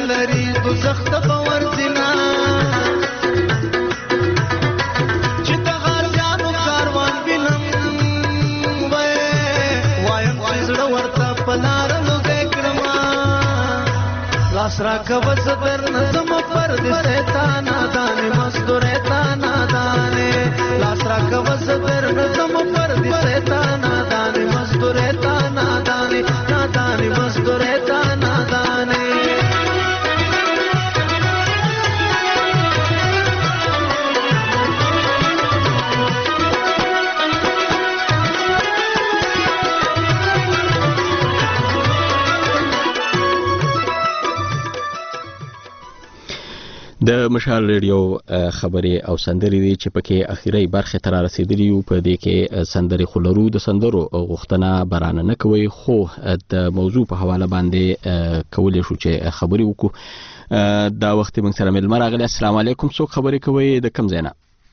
لري دوزخ ته به ورځینا چې د غازیانو کاروان وینم وایم چې زړه ورته په لاره لوګی کړما لاس راکوه زه درنه ځمه پردیسی تا نادانې مزدورۍ تا نادانې لاس راکوه زه درنه ځمه پردیسی تا نادانې مزدورۍ تا نادانې نادانې مزدورۍ تا نادانې د مشال ریډیو خبرې او سندرې دي چې پکې اخیری برخه تر رسیدلی یو په دې کې سندرې خلرو د سندرو غوښتنه برانه نه کوي خو د موضوع په حواله باندې کولې شو چې خبرې وکړو دا وخت موږ سره مل مرغله السلام علیکم څوک خبرې کوي د کم ځای نه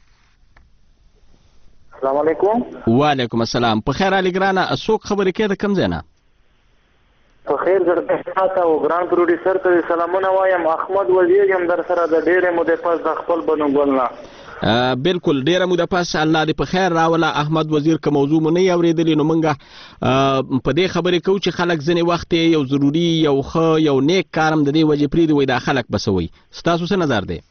السلام علیکم وعلیکم السلام په خیر علي ګرانه څوک خبرې کوي د کم ځای نه په خیر درته او ګران پروډوسر ته سلامونه وایم احمد وزیر یم در سره د ډېرې مودې پس د خپل بنو ګلنا بالکل ډېره موده پس الله دې په خیر راوله احمد وزیر که موضوع مو نه اورېدلې نو موږ په دې خبرې کوو چې خلک ځینې وخت یو ضروري یو ښه یو نیک کار هم د دې وجې پرېږدي وایي دا خلک بسوي ستاسو څه نظر دی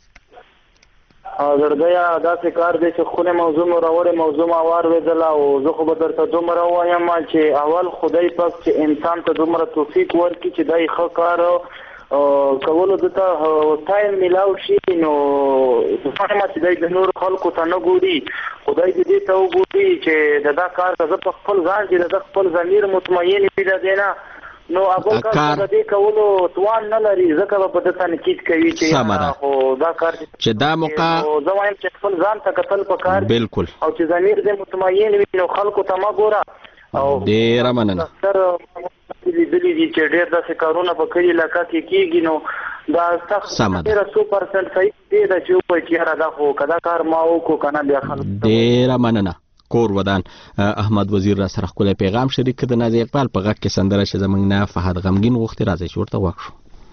زړګیا داسې کار دی چې خونه موضوع مو راوړې موضوع ما واورېدله او زه خو به درته دومره ووایم چې اول خدای پاک چې انسان ته دومره توفیق ورکړي چې دا یې ښه کار کولو دته ټایم میلاو شي نو فهمه چې دی د نورو خلکو ته نه ګوري خدای دې دې ته وګوري چې د دا کار زه په خپل ځان چې د خپل ضمیر مطمئن وي د دې نه نو ابل کار د دې کولو توان نه لري ځکه په دې تنقید کوي چې خو دا کار چې دا موقع زه وایم چې خپل ځان ته کتل پکار بالکل او چې ضمیر دې مطمئن وي نو خلکو ته ما ګوره او ډېره مننه لیدلي دي چې ډېر داسې کارونه په کلي علاقه کې کېږي نو دا ډېره 100% صحیح دی دا چې ووایي چې یاره دا خو که دا کار ما وکړو که نه بیا خلک ډېره مننه کور ودان احمد وزیر را سره خپل پیغام شریک کړ د نازي اقبال په غږ کې سندره چې زمنګ نه فهد غمگین غوښتي راځي چې ورته وښو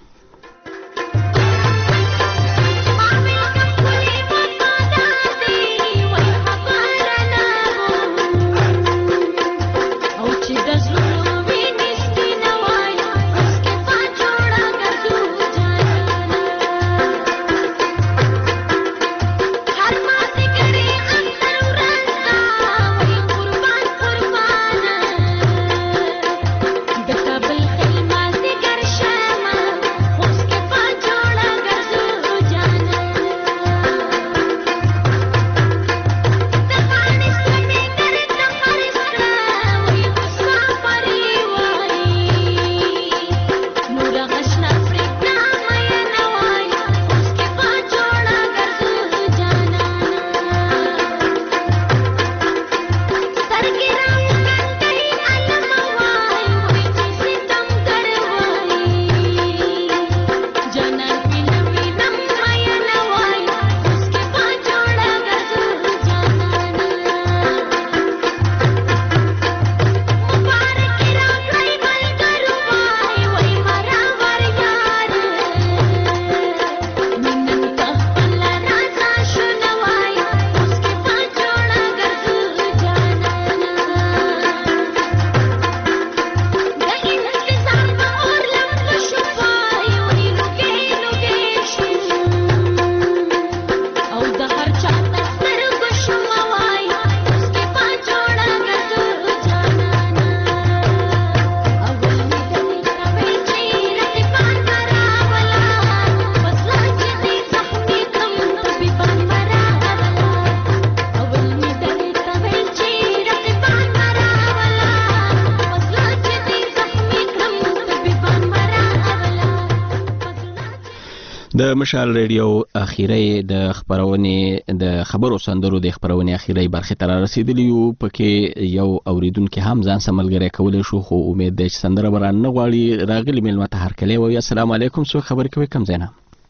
د مشال ریډیو اخیری د خبرونې د خبرو سندرو د خبرونې اخیری برخه تر رسیدلی یو پکې یو اوریدونکو هم ځان سملګری کول شو خو امید ده چې سندره بران نه غواړي راغلی ملمت هر کله وي السلام علیکم سو خبر کوي کم زینا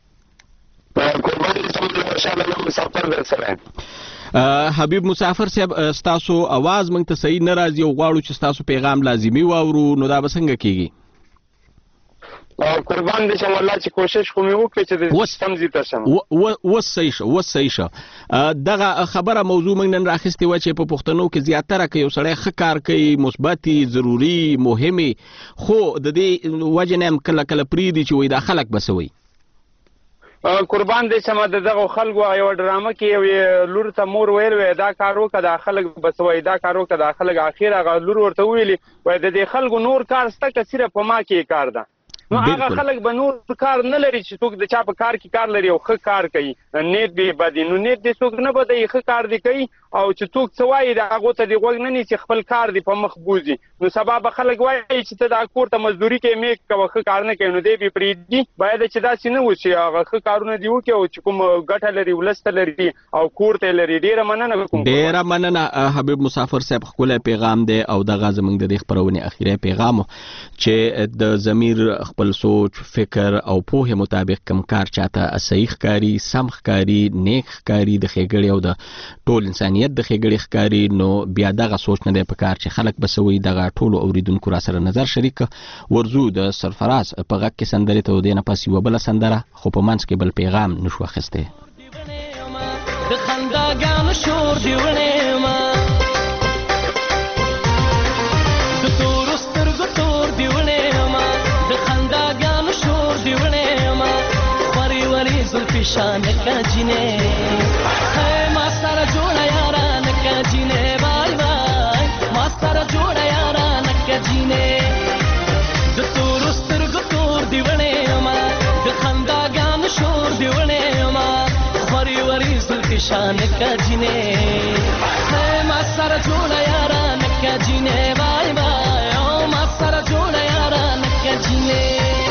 حبیب مسافر صاحب ستاسو आवाज مونږ ته صحیح ناراضي او غواړو چې ستاسو پیغام لازمی واورو نو دا بسنګ کیږي قربان دې شم والله چې کوشش خو مې وکړې چې د سمځي ته شم اوس صحیح شو. دغه خبره موضوع موږ نن راخستې وه چې په پښتنو کې زیاتره که یو سړی ښه کار کوي مثبتي ضروري مهمې خو د دې وجې نه هم کله کله پرېږدي چې وایي دا خلک به څه وایي. قربان دې شم د دغو خلکو یوه ډرامه کې یو لور ته مور ویل وی دا کار وکړه دا خلک به څه وایي دا کار وکړه دا خلک اخر هغه لور ورته ویلي وایي د دې خلکو نور کار شته که صرف په ما کې کار ده. نو هغه خلک به نور کار نه لري چې څوک د چا په کار کې کار لري او ښه کار کوي نیت دې بدي نو نیت دې څوک نه بدوي ښه کار دې کوي او چې څوک څه وایي د هغو ته دې غوږ نه نیسي خپل کار دې په مخ بوځي نو سبا به خلک وایي چې ته دا کور ته مزدوري کوې مې کوه ښه کار نه کوي نو دی به پرېږدي باید چې داسې نه وشي هغه ښه کارونه دې وکړي او چې کوم ګټه لري ولس ته لري او کور ته لري. ډېره مننه ډېره مننه حبیب مسافر صاحب ښکلی پیغام دی او دغه زموږ د دې خپرونې اخیری پیغام چې د ضمیر خپل سوچ فکر او پوهې مطابق کم کار چاته صحیح ښکاري سم ښکاري نیک ښکاري د ښېګړې او د ټول انسانیت د ښېګړې ښکاري نو بیا دغه سوچ نه دی په کار چې خلک به څه وایي دغه ټولو اوریدونکو را سره نظر شریک ورځو د سرفراز په غږ کې سندرې ته ودې نه پس یوه بله سندره خو په منځ کې بل پیغام نشو اخیستی. د خنداګانو شور دی وړې د تورو سترګو تور دی وړې د خنداګانو شور دی وړې خوري وري زلفي شان کا جینې ما سره جوړه یاران کا جینې وای وای ما سره جوړه یاران کا جینې د تورو سترګو تور دی وړې د خنداګانو شور دی وړې خوري وري زلفي شان کا جینې ما سره جوړه یاران کا جینې وای وای او ما سره جوړه یاران کا جینې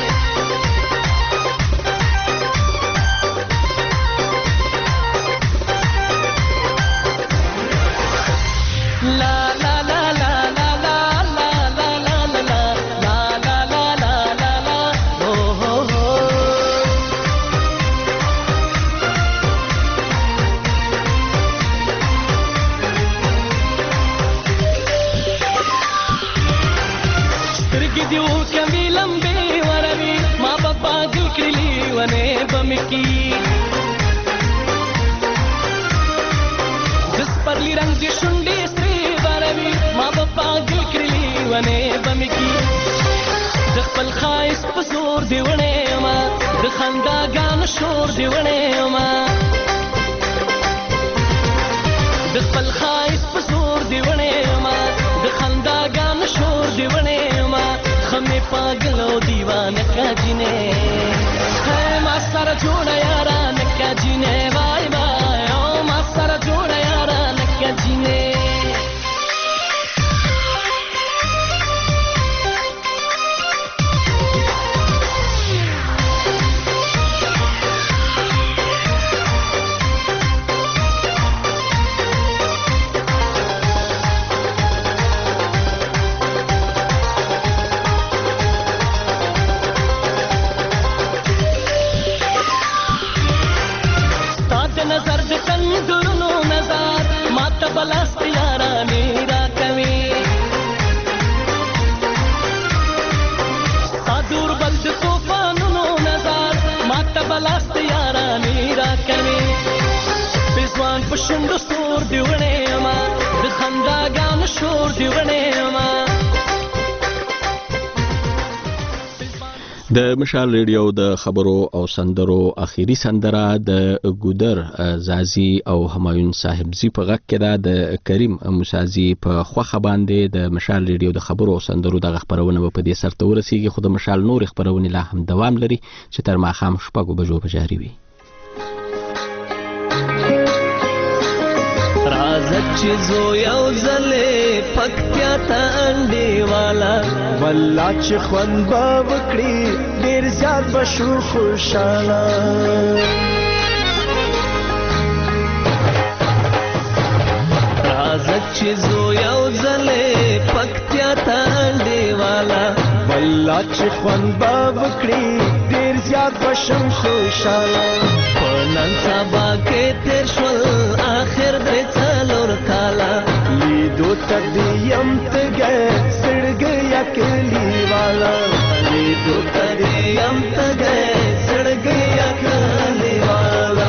پرلی رنگ دی شونډې سرې باروي ما به پاگل کړلي ونې به مې کی د خپل ښایست په زور دی وړې ما د خنداګانو شور دی وړې ما د خپل ښایست په زور دی وړې ما د خنداګانو شور دی وړې ما خمې پاگل او دیوانه کا جینې ما سره جوړه یارانه کا جینې وای وای او ما سره جوړه یارانه کا جینې بلاست یارانی را کوي دور بل د طوفانونو نظر ماته بلاست یارانی را کوي پېزوان په شونډو سور دی وړې ما د خنداګانو شور دی وړې ما د مشال ریډیو د خبرو او سندرو اخیری سندره د ګودر زازي او همایون صاحبزي په غږ کې ده د کریم موسازي په خوخه باندې د مشال ریډیو د خبرو او سندرو د خبرونه په دې سرته ورسیږي خو د مشال نور خبرونه لا هم دوام لري چې تر ماښام شپږو بجو په جاري وي. رازک چې زو یو ځلې پکتیا ته انډې والا والله چې خوند به وکړي ډېر زیات به شو خوشحاله رازک چې زو یو ځلې پکتیا ته انډې والا والله چې خوند به وکړي ډېر زیات به شم خوشحاله په نن سبا کې تېر شول آخر دې څلور کاله لیدو ته دې یم تږی سړ ګیا کلی والا لیدو تدې یم تګی زړګی کلی والا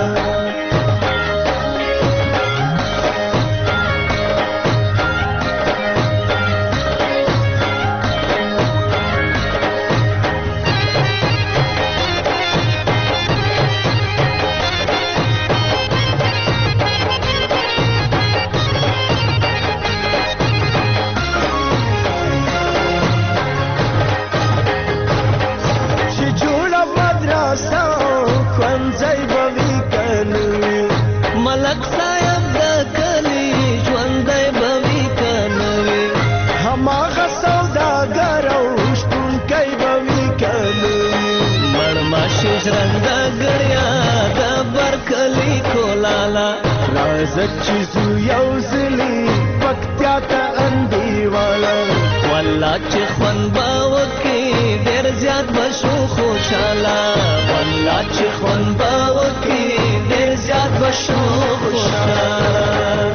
ملک صاحب د کلی ژوندی به وي که نه وي هماغه سوداګر او شپونکی به وي که نه وي مړماشي ژرندګړ یا د برکلي کولاله راځه چې ځو یو ځلي پکتیا ته انډیواله والله چې خوند به وکړي ډېر زیات به شو خوشحاله والله چې خوند به وکړي ډېر زیات به شو خوشحاله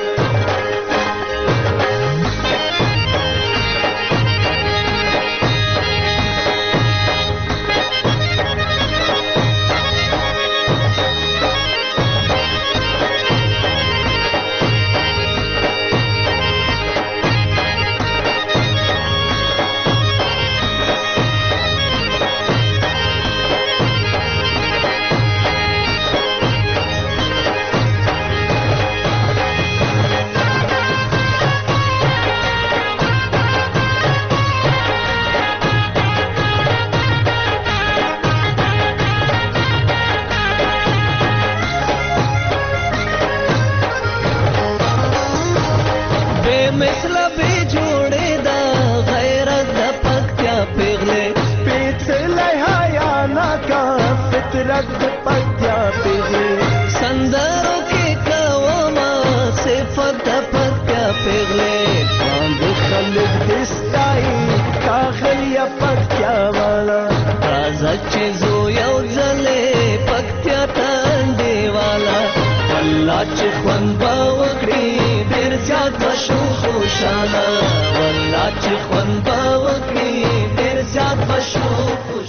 مثله بې جوړې ده غیرت د پکتیا پیغلې پیڅلی حیا ناکه فطرت د پکتیا پیغلې سندرو کې کومه صفت د پکتیا پیغلې باندې خلک دې ستایي ښاغلیه پکتیا والا راځه چې زو یو ځلې پکتیا ته انډیواله والله چې خوند به وکړي ډېر زیات به شو خوشحاله والله چې خوند به وکړي ډېر زیات به شو